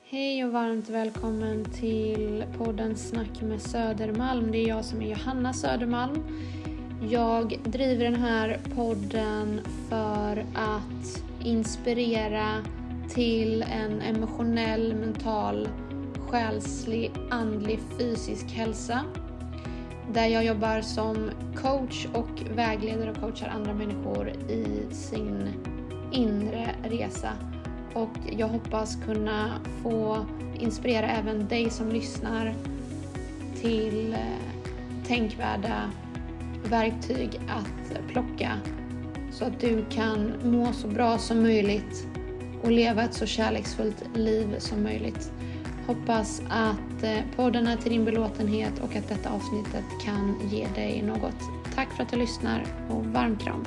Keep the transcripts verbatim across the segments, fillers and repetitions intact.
Hej och varmt välkommen till podden Snack med Södermalm. Det är jag som är Johanna Södermalm. Jag driver den här podden för att inspirera till en emotionell, mental, själslig, andlig, fysisk hälsa. Där jag jobbar som coach och vägleder och coachar andra människor i sin inre resa. Och jag hoppas kunna få inspirera även dig som lyssnar till tänkvärda verktyg att plocka. Så att du kan må så bra som möjligt och leva ett så kärleksfullt liv som möjligt. Hoppas att podden är till din belåtenhet och att detta avsnittet kan ge dig något. Tack för att du lyssnar och varm kram.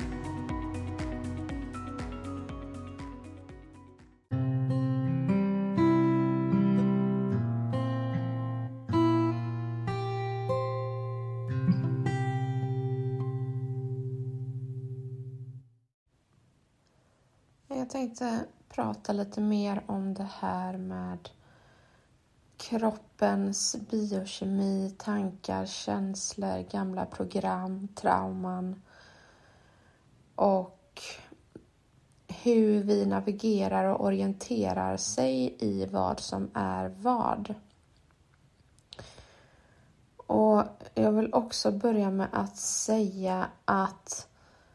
Jag tänkte prata lite mer om det här med kroppens biokemi, tankar, känslor, gamla program, trauman och hur vi navigerar och orienterar sig i vad som är vad. Och jag vill också börja med att säga att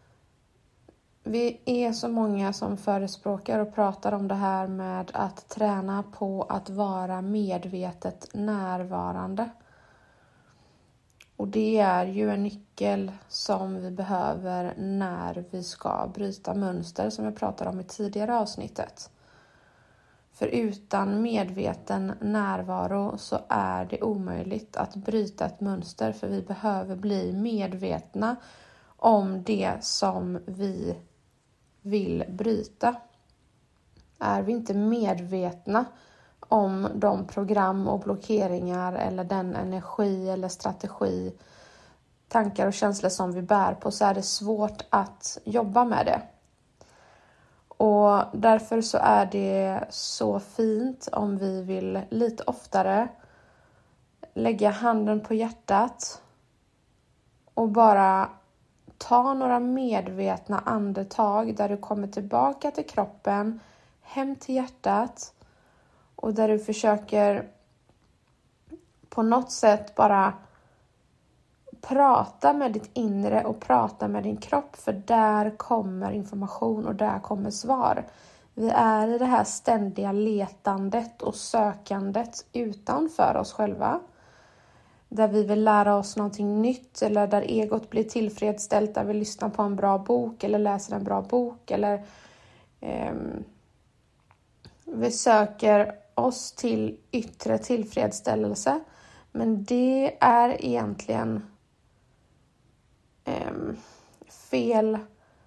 vi är så många som förespråkar och pratar om det här med att träna på att vara medvetet närvarande. Och det är ju en nyckel som vi behöver när vi ska bryta mönster, som jag pratade om i tidigare avsnittet. För utan medveten närvaro så är det omöjligt att bryta ett mönster, för vi behöver bli medvetna om det som vi vill bryta. Är vi inte medvetna om de program och blockeringar eller den energi eller strategi, tankar och känslor som vi bär på, så är det svårt att jobba med det. Och därför så är det så fint om vi vill lite oftare lägga handen på hjärtat och bara ta några medvetna andetag där du kommer tillbaka till kroppen, hem till hjärtat, och där du försöker på något sätt bara prata med ditt inre och prata med din kropp, för där kommer information och där kommer svar. Vi är i det här ständiga letandet och sökandet utanför oss själva. Där vi vill lära oss någonting nytt, eller där egot blir tillfredsställt, där vi lyssnar på en bra bok eller läser en bra bok, eller eh, vi söker oss till yttre tillfredsställelse. Men det är egentligen eh, fel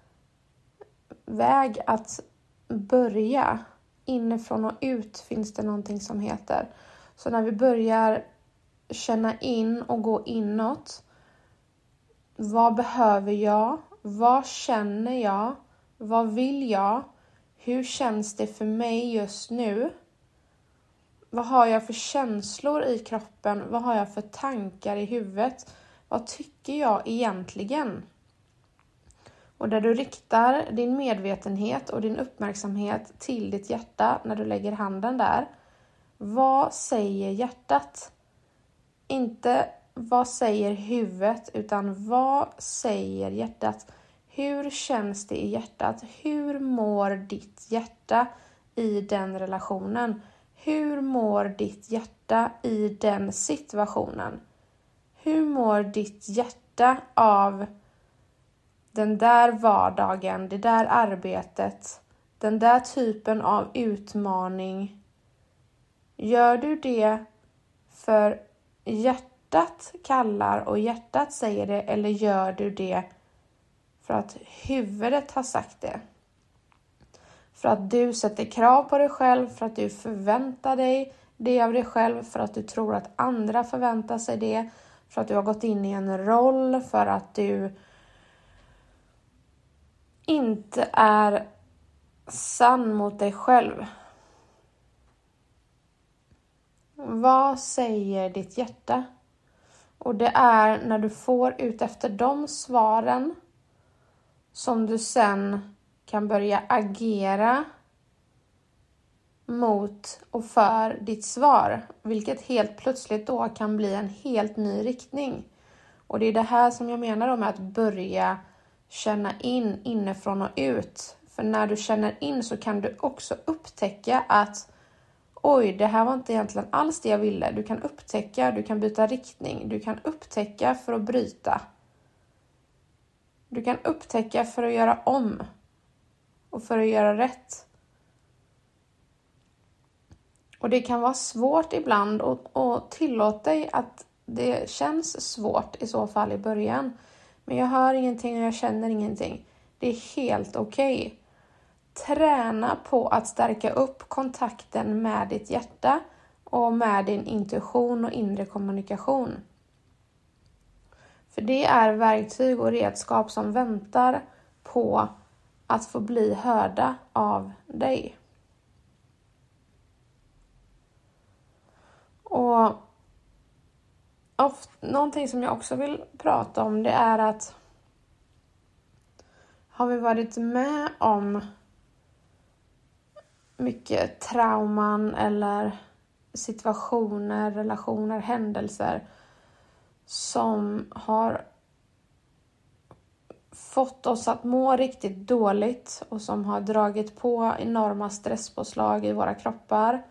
väg att börja. Inifrån och ut finns det någonting som heter. Så när vi börjar känna in och gå inåt. Vad behöver jag? Vad känner jag? Vad vill jag? Hur känns det för mig just nu? Vad har jag för känslor i kroppen? Vad har jag för tankar i huvudet? Vad tycker jag egentligen? Och där du riktar din medvetenhet och din uppmärksamhet till ditt hjärta när du lägger handen där. Vad säger hjärtat? Inte vad säger huvudet, utan vad säger hjärtat? Hur känns det i hjärtat? Hur mår ditt hjärta i den relationen? Hur mår ditt hjärta i den situationen? Hur mår ditt hjärta av den där vardagen, det där arbetet, den där typen av utmaning? Gör du det för hjärtat kallar och hjärtat säger det, eller gör du det för att huvudet har sagt det? För att du sätter krav på dig själv, för att du förväntar dig det av dig själv, för att du tror att andra förväntar sig det, för att du har gått in i en roll, för att du inte är sann mot dig själv. vad säger ditt hjärta? Och det är när du får ut efter de svaren som du sen kan börja agera mot och för ditt svar. Vilket helt plötsligt då kan bli en helt ny riktning. Och det är det här som jag menar om att börja känna in inifrån och ut. För när du känner in så kan du också upptäcka att oj, det här var inte egentligen alls det jag ville. Du kan upptäcka, du kan byta riktning. Du kan upptäcka för att bryta. Du kan upptäcka för att göra om. Och för att göra rätt. Och det kan vara svårt ibland och, och tillåt dig att det känns svårt i så fall i början. Men jag hör ingenting och jag känner ingenting. Det är helt okej. Okay. Träna på att stärka upp kontakten med ditt hjärta och med din intuition och inre kommunikation. För det är verktyg och redskap som väntar på att få bli hörda av dig. Och ofta, någonting som jag också vill prata om, det är att har vi varit med om mycket trauman eller situationer, relationer, händelser som har fått oss att må riktigt dåligt och som har dragit på enorma stresspåslag i våra kroppar.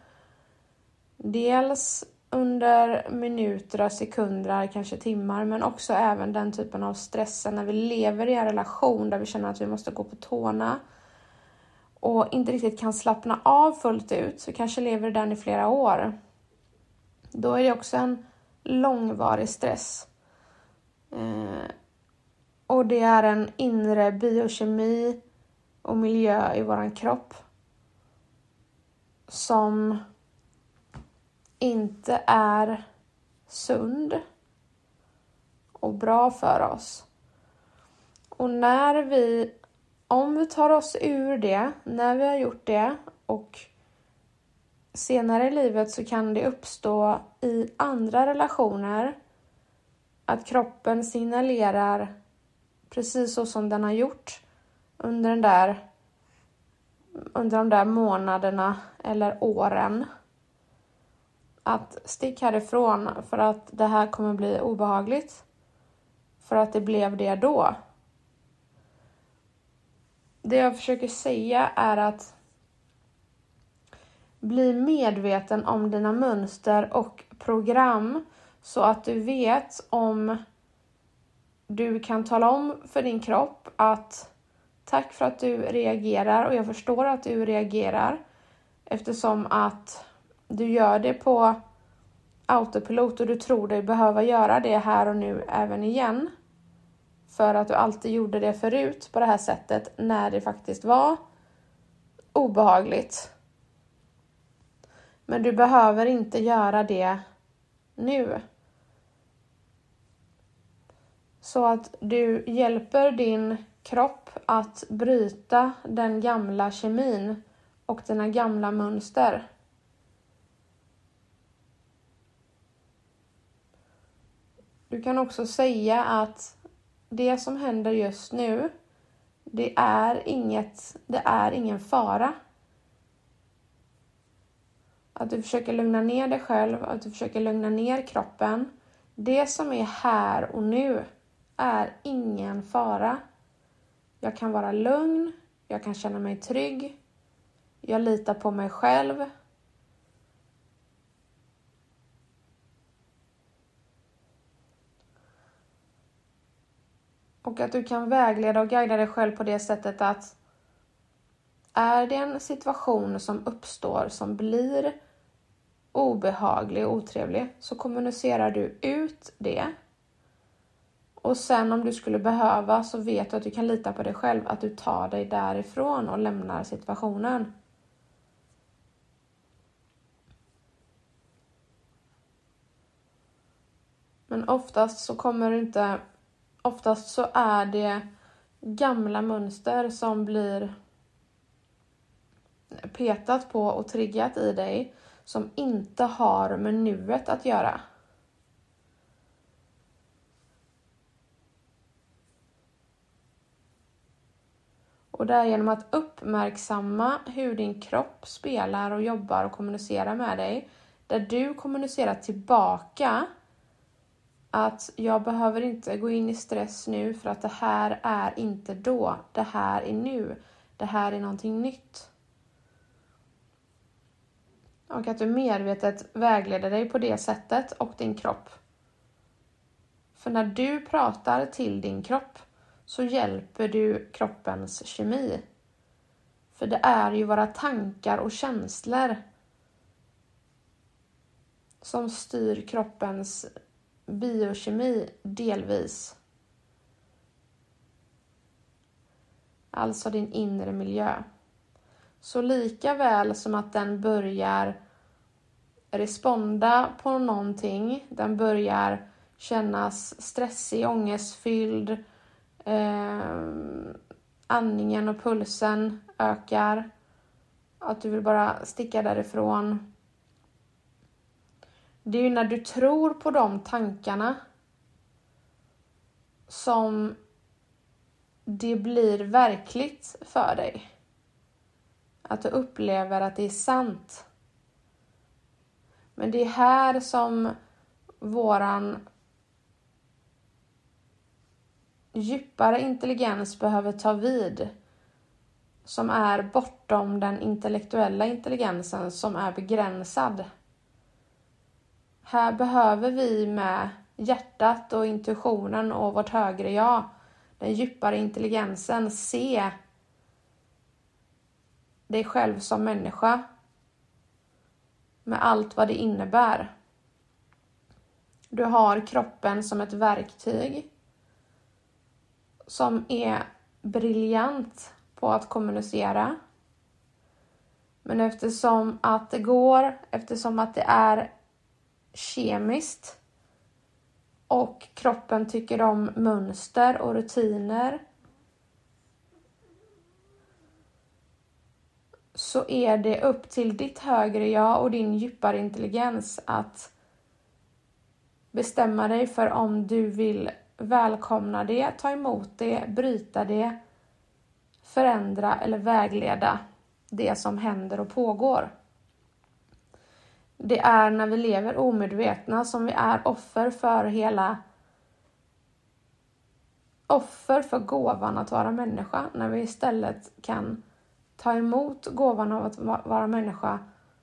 Dels under minuter och sekunder, kanske timmar, men också även den typen av stressen när vi lever i en relation där vi känner att vi måste gå på tårna och inte riktigt kan slappna av fullt ut, så kanske lever den i flera år. Då är det också en långvarig stress. Eh, och det är en inre biokemi och miljö i våran kropp som inte är sund och bra för oss. Och när vi, om vi tar oss ur det, när vi har gjort det och senare i livet så kan det uppstå i andra relationer att kroppen signalerar precis så som den har gjort under den där under de där månaderna eller åren. Att stick härifrån för att det här kommer bli obehagligt. För att det blev det då. Det jag försöker säga är att bli medveten om dina mönster och program så att du vet om du kan tala om för din kropp att tack för att du reagerar, och jag förstår att du reagerar eftersom att du gör det på autopilot och du tror dig behöva göra det här och nu även igen. För att du alltid gjorde det förut på det här sättet när det faktiskt var obehagligt. Men du behöver inte göra det nu. Så att du hjälper din kropp att bryta den gamla kemin och dina gamla mönster. Du kan också säga att det som händer just nu, det är inget, det är ingen fara. Att du försöker lugna ner dig själv, att du försöker lugna ner kroppen. Det som är här och nu är ingen fara. Jag kan vara lugn, jag kan känna mig trygg, jag litar på mig själv. Och att du kan vägleda och guida dig själv på det sättet att är det en situation som uppstår som blir obehaglig och otrevlig, så kommunicerar du ut det. Och sen om du skulle behöva så vet du att du kan lita på dig själv, att du tar dig därifrån och lämnar situationen. Men oftast så kommer du inte, oftast så är det gamla mönster som blir petat på och triggat i dig, som inte har med nuet att göra. Och det är genom att uppmärksamma hur din kropp spelar och jobbar och kommunicerar med dig. Där du kommunicerar tillbaka att jag behöver inte gå in i stress nu för att det här är inte då. Det här är nu. Det här är någonting nytt. Och att du medvetet vägleder dig på det sättet och din kropp. För när du pratar till din kropp så hjälper du kroppens kemi. För det är ju våra tankar och känslor som styr kroppens biokemi delvis. Alltså din inre miljö. Så lika väl som att den börjar responda på någonting, den börjar kännas stressig, ångestfylld, eh, andningen och pulsen ökar, att du vill bara sticka därifrån. Det är ju när du tror på de tankarna som det blir verkligt för dig. Att du upplever att det är sant. Men det är här som våran djupare intelligens behöver ta vid. Som är bortom den intellektuella intelligensen som är begränsad. Här behöver vi med hjärtat och intuitionen och vårt högre jag, den djupare intelligensen, se dig själv som människa med allt vad det innebär. Du har kroppen som ett verktyg som är briljant på att kommunicera. Men eftersom att det går, eftersom att det är kemiskt och kroppen tycker om mönster och rutiner, så är det upp till ditt högre jag och din djupare intelligens att bestämma dig för om du vill välkomna det, ta emot det, bryta det, förändra eller vägleda det som händer och pågår. Det är när vi lever omedvetna som vi är offer för hela offer för gåvan att vara människa, när vi istället kan ta emot gåvan av att vara människa,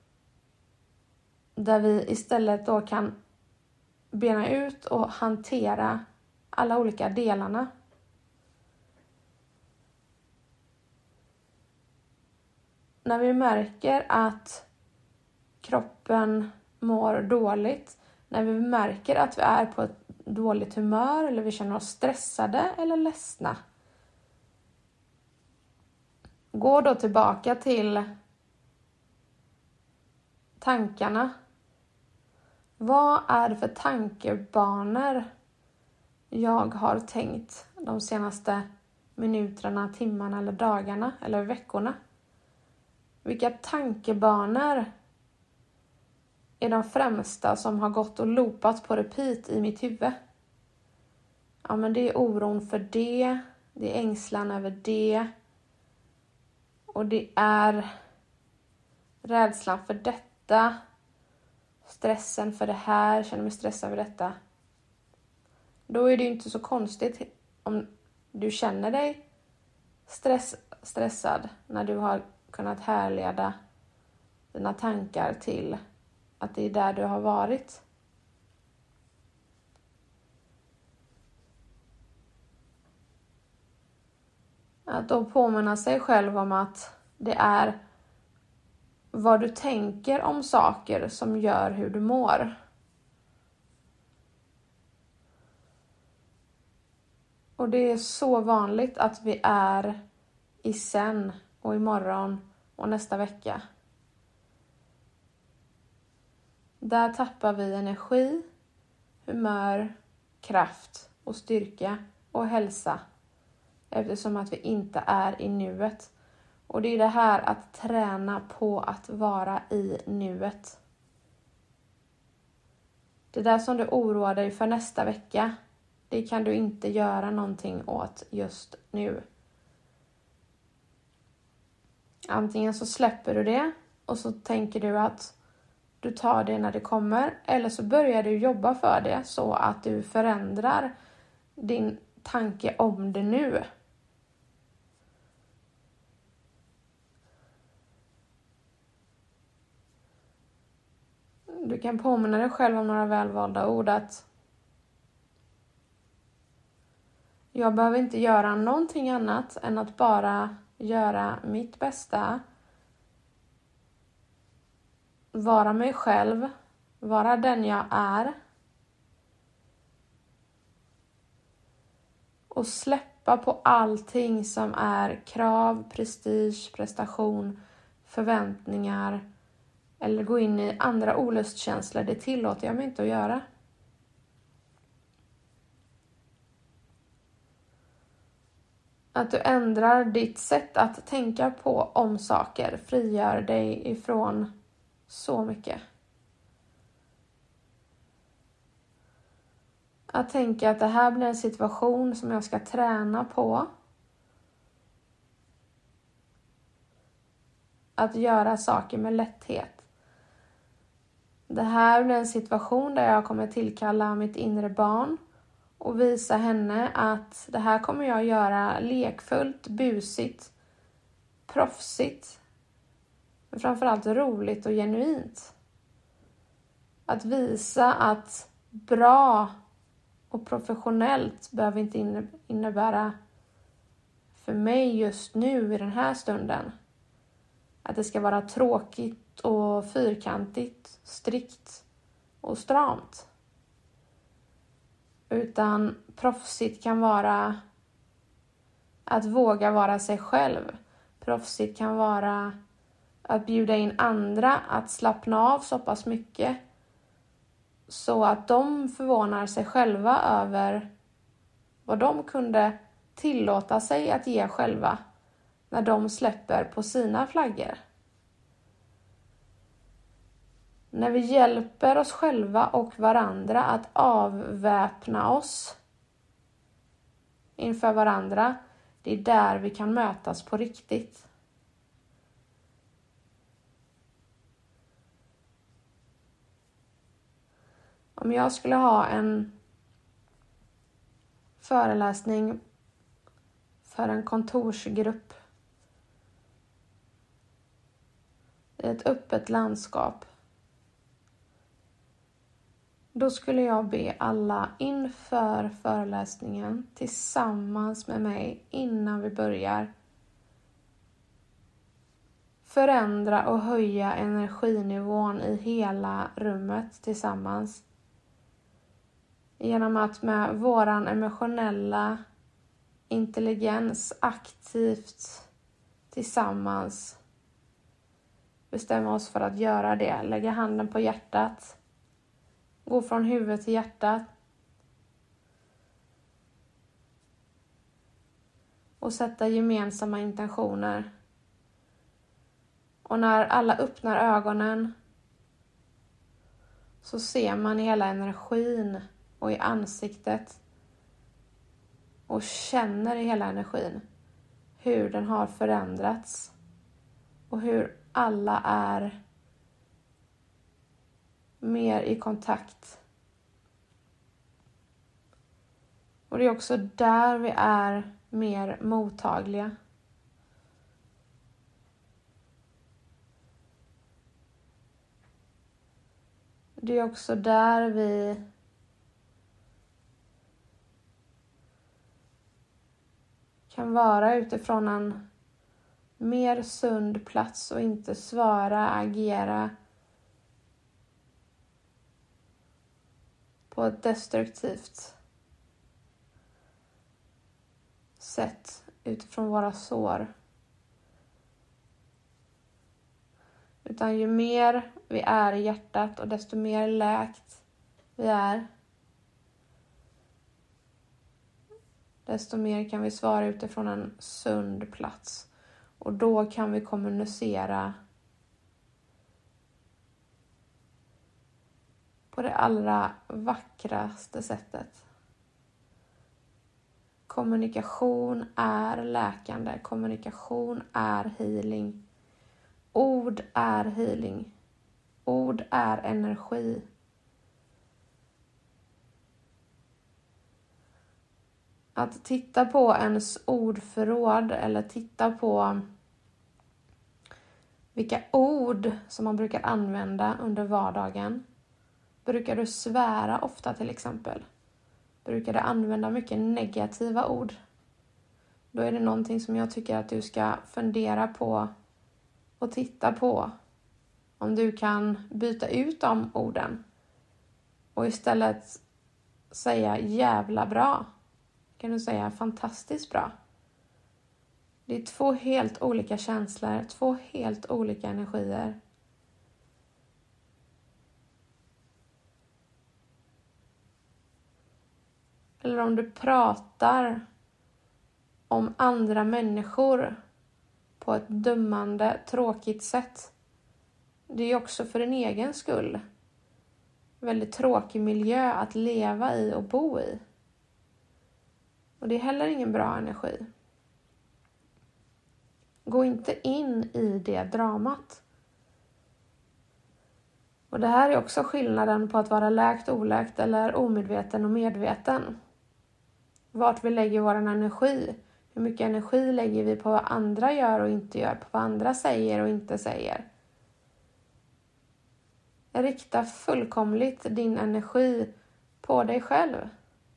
där vi istället då kan bena ut och hantera alla olika delarna. När vi märker att kroppen mår dåligt, när vi märker att vi är på ett dåligt humör eller vi känner oss stressade eller ledsna, gå då tillbaka till tankarna. Vad är det för tankebanor jag har tänkt de senaste minuterna, timmarna eller dagarna eller veckorna? Vilka tankebanor är de främsta som har gått och loopat på repeat i mitt huvud? Ja, men det är oron för det, det är ängslan över det, och det är rädslan för detta, stressen för det här, känner mig stressad över detta. Då är det ju inte så konstigt om du känner dig stress, stressad när du har kunnat härleda dina tankar till att det är där du har varit. Att då påminna sig själv om att det är vad du tänker om saker som gör hur du mår. Och det är så vanligt att vi är i sen och imorgon och nästa vecka. Där tappar vi energi, humör, kraft och styrka och hälsa. Eftersom att vi inte är i nuet. Och det är det här att träna på att vara i nuet. Det där som du oroar dig för nästa vecka, det kan du inte göra någonting åt just nu. Antingen så släpper du det och så tänker du att du tar det när det kommer. Eller så börjar du jobba för det så att du förändrar din tanke om det nu. Du kan påminna dig själv om några välvalda ord att jag behöver inte göra någonting annat än att bara göra mitt bästa. Vara mig själv. Vara den jag är. Och släppa på allting som är krav, prestige, prestation, förväntningar. Eller gå in i andra olustkänslor. Det tillåter jag mig inte att göra. Att du ändrar ditt sätt att tänka på om saker frigör dig ifrån så mycket. Att tänka att det här blir en situation som jag ska träna på. Att göra saker med lätthet. Det här blir en situation där jag kommer tillkalla mitt inre barn. Och visa henne att det här kommer jag göra lekfullt, busigt, proffsigt. Men framförallt roligt och genuint. Att visa att bra och professionellt behöver inte innebära för mig just nu i den här stunden. Att det ska vara tråkigt och fyrkantigt, strikt och stramt. Utan proffsigt kan vara att våga vara sig själv. Proffsigt kan vara att bjuda in andra att slappna av så pass mycket. Så att de förvånar sig själva över vad de kunde tillåta sig att ge själva. När de släpper på sina flaggor. När vi hjälper oss själva och varandra att avväpna oss inför varandra. Det är där vi kan mötas på riktigt. Om jag skulle ha en föreläsning för en kontorsgrupp i ett öppet landskap. Då skulle jag be alla inför föreläsningen tillsammans med mig innan vi börjar förändra och höja energinivån i hela rummet tillsammans. Genom att med våran emotionella intelligens aktivt tillsammans bestämma oss för att göra det. Lägga handen på hjärtat. Gå från huvudet till hjärtat. Och sätta gemensamma intentioner. Och när alla öppnar ögonen så ser man hela energin och i ansiktet. Och känner i hela energin hur den har förändrats. Och hur alla är mer i kontakt. Och det är också där vi är mer mottagliga. Det är också där vi kan vara utifrån en mer sund plats och inte svara, agera på ett destruktivt sätt utifrån våra sår. Utan ju mer vi är i hjärtat och desto mer läkt vi är, desto mer kan vi svara utifrån en sund plats. Och då kan vi kommunicera på på det allra vackraste sättet. Kommunikation är läkande. Kommunikation är healing. Ord är healing. Ord är energi. Att titta på ens ordförråd eller titta på vilka ord som man brukar använda under vardagen. Brukar du svära ofta till exempel? Brukar du använda mycket negativa ord? Då är det någonting som jag tycker att du ska fundera på och titta på. Om du kan byta ut de orden och istället säga jävla bra. Kan du säga fantastiskt bra. Det är två helt olika känslor, två helt olika energier. Eller om du pratar om andra människor på ett dömande, tråkigt sätt. Det är också för din egen skull. Väldigt tråkig miljö att leva i och bo i. Och det är heller ingen bra energi. Gå inte in i det dramat. Och det här är också skillnaden på att vara läkt, oläkt eller omedveten och medveten. Vart vi lägger vår energi. Hur mycket energi lägger vi på vad andra gör och inte gör. På vad andra säger och inte säger. Rikta fullkomligt din energi på dig själv.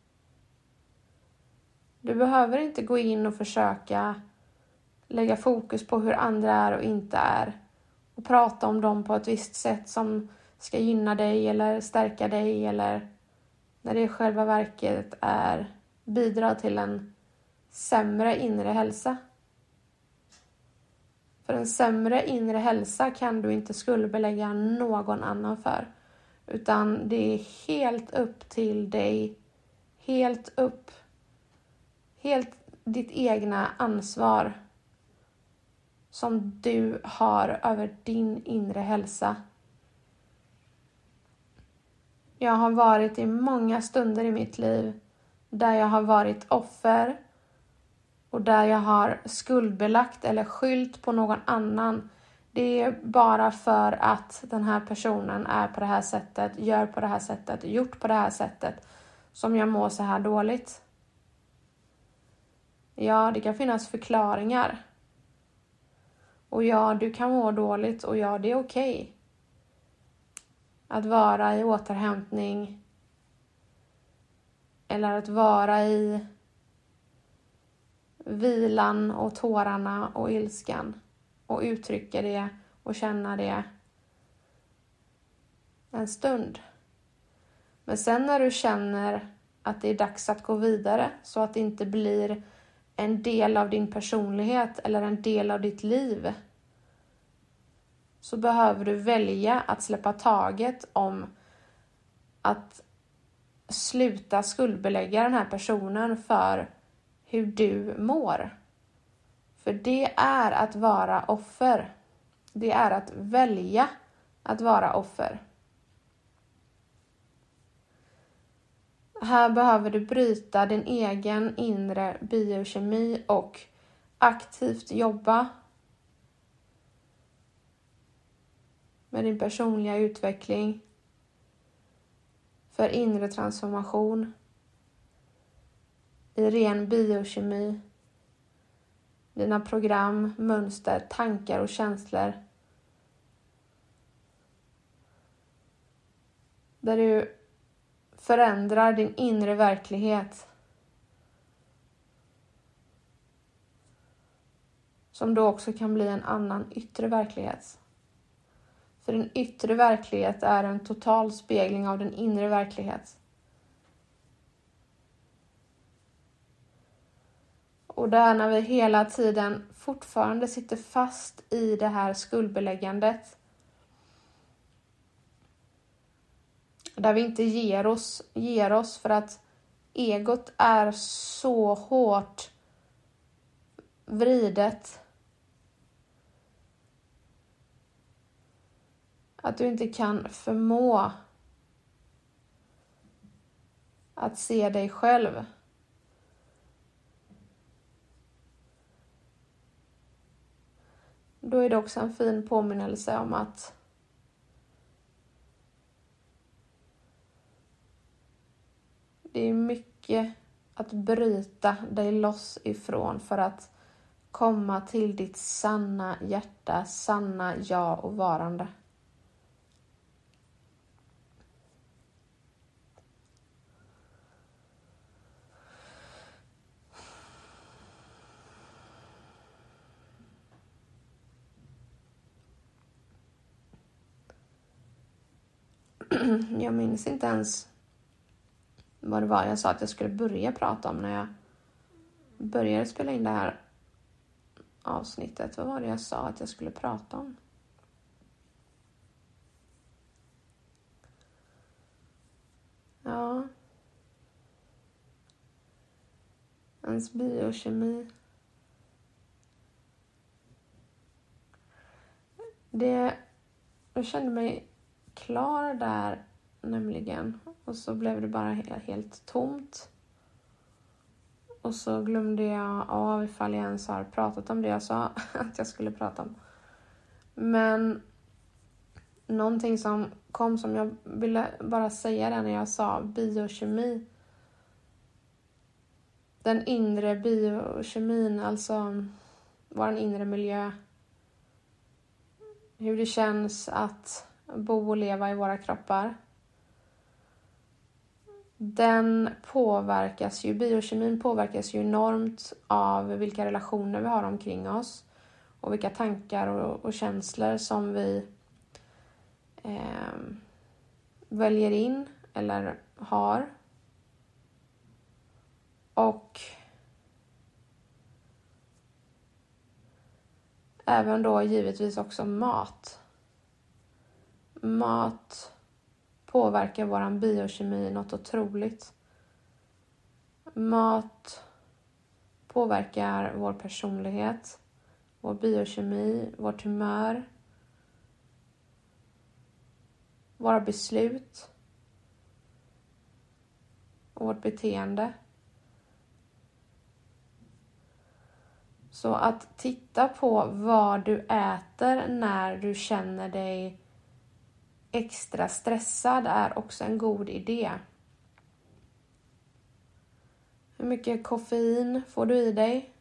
Du behöver inte gå in och försöka lägga fokus på hur andra är och inte är. Och prata om dem på ett visst sätt som ska gynna dig eller stärka dig. Eller när det i själva verket är bidra till en sämre inre hälsa. För en sämre inre hälsa kan du inte skuldbelägga någon annan för. Utan det är helt upp till dig. Helt upp. Helt ditt egna ansvar. Som du har över din inre hälsa. Jag har varit i många stunder i mitt liv. Där jag har varit offer. Och där jag har skuldbelagt eller skyllt på någon annan. Det är bara för att den här personen är på det här sättet. Gör på det här sättet. Gjort på det här sättet. Som jag mår så här dåligt. Ja, det kan finnas förklaringar. Och ja, du kan må dåligt. Och ja, det är okej. Att vara i återhämtning. Eller att vara i vilan och tårarna och ilskan. Och uttrycka det och känna det en stund. Men sen när du känner att det är dags att gå vidare. Så att det inte blir en del av din personlighet eller en del av ditt liv. Så behöver du välja att släppa taget om att sluta skuldbelägga den här personen för hur du mår. För det är att vara offer. Det är att välja att vara offer. Här behöver du bryta din egen inre biokemi och aktivt jobba med din personliga utveckling för inre transformation i ren biokemi, dina program, mönster, tankar och känslor. Där du förändrar din inre verklighet. Som då också kan bli en annan yttre verklighet. För din yttre verklighet är en total spegling av din inre verklighet. Och där när vi hela tiden fortfarande sitter fast i det här skuldbeläggandet. Där vi inte ger oss, ger oss för att egot är så hårt vridet. Att du inte kan förmå att se dig själv. Då är det också en fin påminnelse om att det är mycket att bryta dig loss ifrån för att komma till ditt sanna hjärta, sanna jag och varande. Jag minns inte ens vad det var jag sa att jag skulle börja prata om när jag började spela in det här avsnittet. Vad var det jag sa att jag skulle prata om? Ja. Ens biokemi. Det, jag kände mig klar där nämligen. Och så blev det bara helt, helt tomt. Och så glömde jag av ifall jag ens har pratat om det jag sa att jag skulle prata om. Men någonting som kom som jag ville bara säga det när jag sa biokemi. Den inre biokemin, alltså vår inre miljö. Hur det känns att bo och leva i våra kroppar. Den påverkas ju, biokemin påverkas ju enormt av vilka relationer vi har omkring oss. Och vilka tankar och, och känslor som vi eh, väljer in eller har. Och även då givetvis också mat. Mat påverkar våran biokemi något otroligt. Mat påverkar vår personlighet, vår biokemi, vårt humör, våra beslut och vårt beteende. Så att titta på vad du äter när du känner dig extra stressad är också en god idé. Hur mycket koffein får du i dig?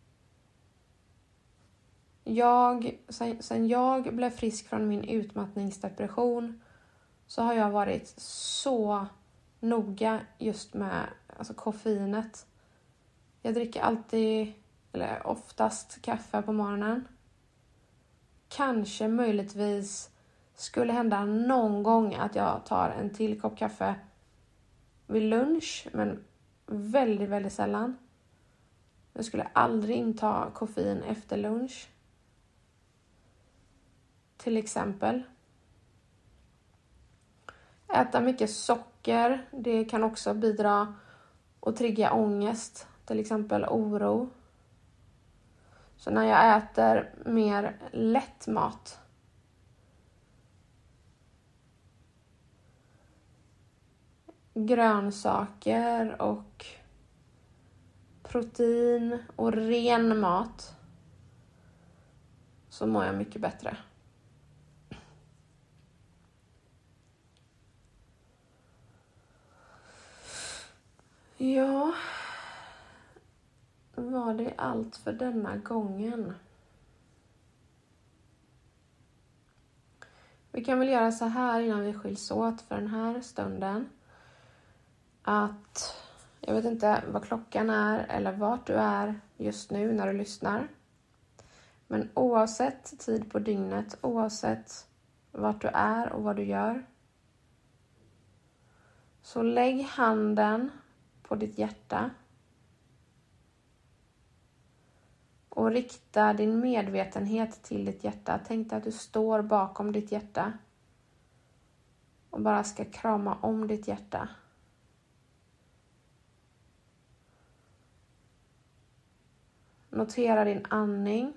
Jag, sen, sen jag blev frisk från min utmattningsdepression så har jag varit så noga just med alltså koffeinet. Jag dricker alltid, eller oftast, kaffe på morgonen. Kanske möjligtvis skulle hända någon gång att jag tar en till kopp kaffe vid lunch, men väldigt, väldigt sällan. Jag skulle aldrig inta koffein efter lunch. Till exempel. Äta mycket socker, det kan också bidra och trigga ångest, till exempel oro. Så när jag äter mer lätt mat, grönsaker och protein och ren mat, så mår jag mycket bättre. Ja, var det allt för denna gången? Vi kan väl göra så här innan vi skiljs åt för den här stunden. Att jag vet inte vad klockan är eller vart du är just nu när du lyssnar. Men oavsett tid på dygnet, oavsett vart du är och vad du gör, så lägg handen på ditt hjärta och rikta din medvetenhet till ditt hjärta. Tänk dig att du står bakom ditt hjärta och bara ska krama om ditt hjärta. Notera din andning.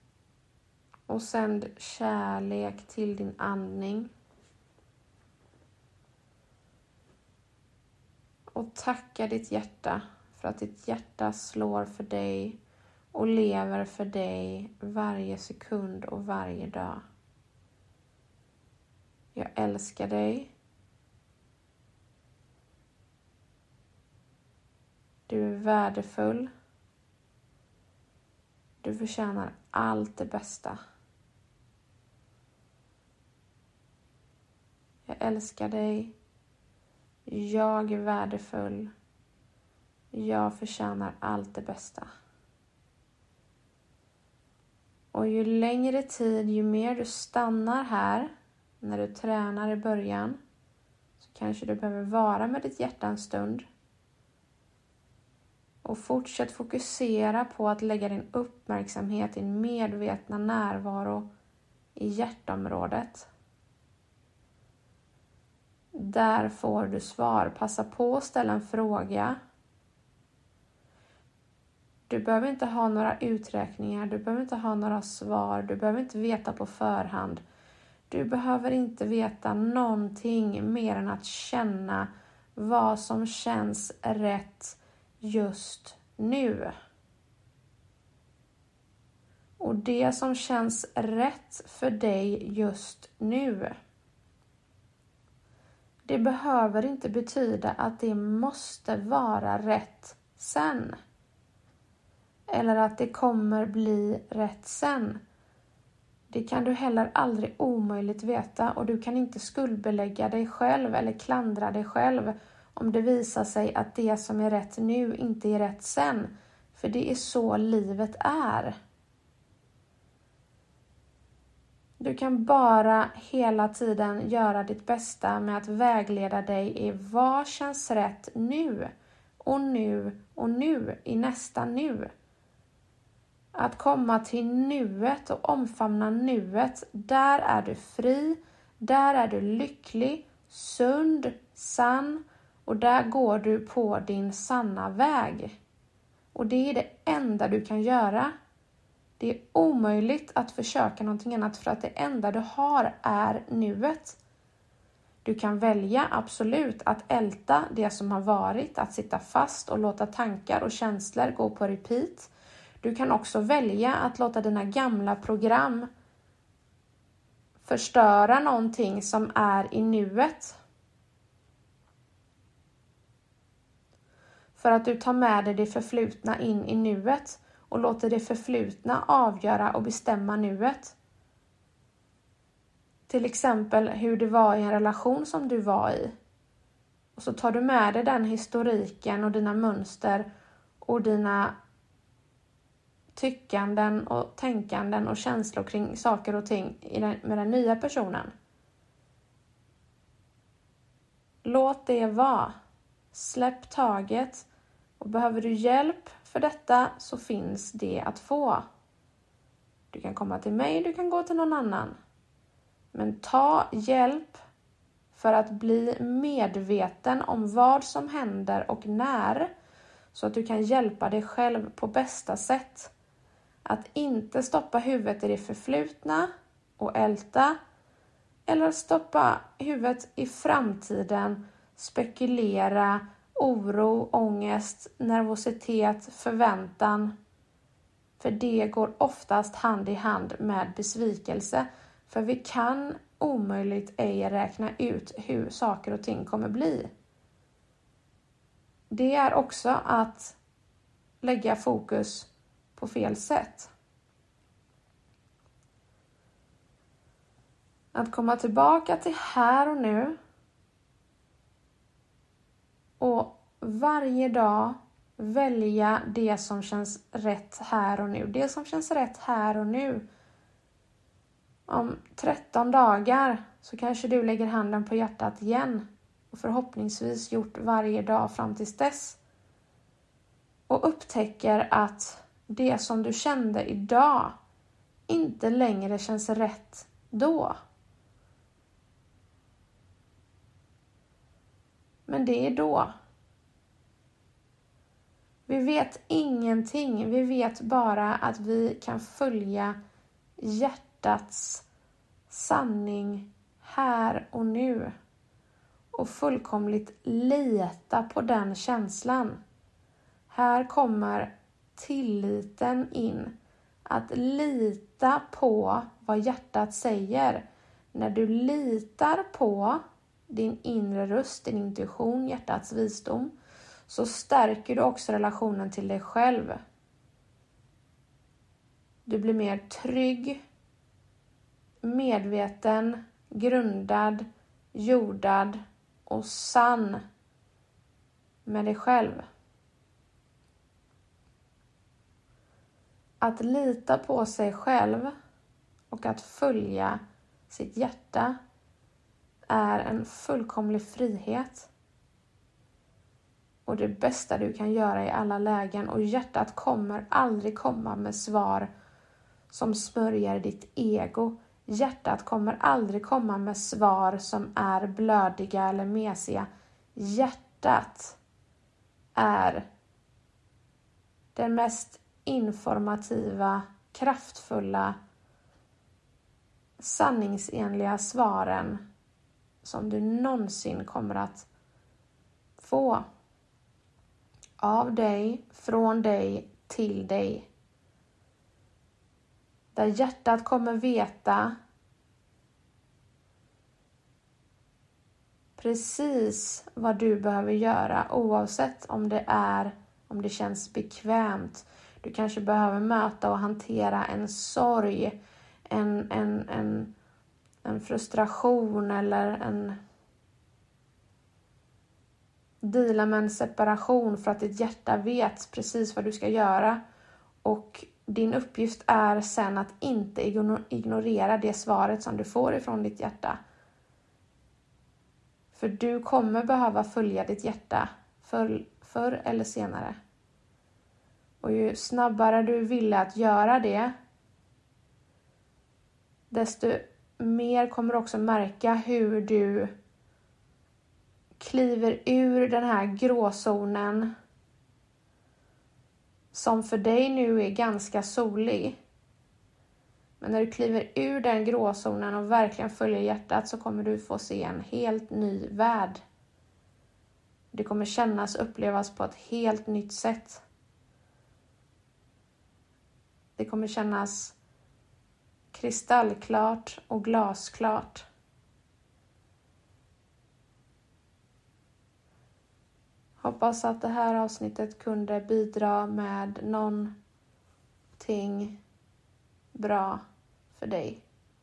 Och sänd kärlek till din andning. Och tacka ditt hjärta för att ditt hjärta slår för dig och lever för dig varje sekund och varje dag. Jag älskar dig. Du är värdefull. Du förtjänar allt det bästa. Jag älskar dig. Jag är värdefull. Jag förtjänar allt det bästa. Och ju längre tid, ju mer du stannar här när du tränar i början, så kanske du behöver vara med ditt hjärta en stund. Och fortsätt fokusera på att lägga din uppmärksamhet, din medvetna närvaro i hjärtområdet. Där får du svar. Passa på att ställa en fråga. Du behöver inte ha några uträkningar. Du behöver inte ha några svar. Du behöver inte veta på förhand. Du behöver inte veta någonting mer än att känna vad som känns rätt just nu. Och det som känns rätt för dig just nu, det behöver inte betyda att det måste vara rätt sen. Eller att det kommer bli rätt sen. Det kan du heller aldrig omöjligt veta, och du kan inte skuldbelägga dig själv eller klandra dig själv om det visar sig att det som är rätt nu inte är rätt sen. För det är så livet är. Du kan bara hela tiden göra ditt bästa med att vägleda dig i vad känns rätt nu. Och nu och nu i nästa nu. Att komma till nuet och omfamna nuet. Där är du fri. Där är du lycklig, sund, sann. Och där går du på din sanna väg. Och det är det enda du kan göra. Det är omöjligt att försöka någonting annat, för att det enda du har är nuet. Du kan välja absolut att älta det som har varit, att sitta fast och låta tankar och känslor gå på repeat. Du kan också välja att låta dina gamla program förstöra någonting som är i nuet. För att du tar med dig det förflutna in i nuet och låter det förflutna avgöra och bestämma nuet. Till exempel hur det var i en relation som du var i. Och så tar du med dig den historiken och dina mönster och dina tyckanden och tänkanden och känslor kring saker och ting med den nya personen. Låt det vara. Släpp taget. Och behöver du hjälp för detta, så finns det att få. Du kan komma till mig, du kan gå till någon annan. Men ta hjälp för att bli medveten om vad som händer och när. Så att du kan hjälpa dig själv på bästa sätt. Att inte stoppa huvudet i det förflutna och älta. Eller stoppa huvudet i framtiden, spekulera, oro, ångest, nervositet, förväntan. För det går oftast hand i hand med besvikelse. För vi kan omöjligt ej räkna ut hur saker och ting kommer bli. Det är också att lägga fokus på fel sätt. Att komma tillbaka till här och nu. Och varje dag välja det som känns rätt här och nu. Det som känns rätt här och nu. Om tretton dagar så kanske du lägger handen på hjärtat igen. Och förhoppningsvis gjort varje dag fram till dess. Och upptäcker att det som du kände idag inte längre känns rätt då. Men det är då. Vi vet ingenting. Vi vet bara att vi kan följa hjärtats sanning här och nu. och fullkomligt lita på den känslan. Här kommer tilliten in. Att lita på vad hjärtat säger. När du litar på din inre röst, din intuition, hjärtats visdom, så stärker du också relationen till dig själv. Du blir mer trygg, medveten, grundad, jordad och sann med dig själv. Att lita på sig själv och att följa sitt hjärta är en fullkomlig frihet. Och det bästa du kan göra i alla lägen. Och hjärtat kommer aldrig komma med svar som smörjer ditt ego. Hjärtat kommer aldrig komma med svar som är blödiga eller mesiga. Hjärtat är den mest informativa, kraftfulla, sanningsenliga svaren som du någonsin kommer att få. Av dig, från dig, till dig. Där hjärtat kommer veta precis vad du behöver göra, oavsett om det är, om det känns bekvämt. Du kanske behöver möta och hantera en sorg, en, en, en, en frustration eller en deala med en separation för att ditt hjärta vet precis vad du ska göra. Och din uppgift är sen att inte ignorera det svaret som du får ifrån ditt hjärta. För du kommer behöva följa ditt hjärta för, förr eller senare. Och ju snabbare du vill att göra det, desto mer kommer du också märka hur du kliver ur den här gråzonen som för dig nu är ganska solig. Men när du kliver ur den gråzonen och verkligen följer hjärtat så kommer du få se en helt ny värld. Det kommer kännas och upplevas på ett helt nytt sätt. Det kommer kännas kristallklart och glasklart. Hoppas att det här avsnittet kunde bidra med någonting bra för dig.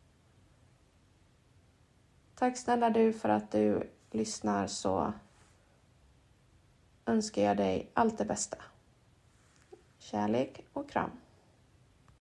Tack snälla du för att du lyssnar, så önskar jag dig allt det bästa. Kärlek och kram.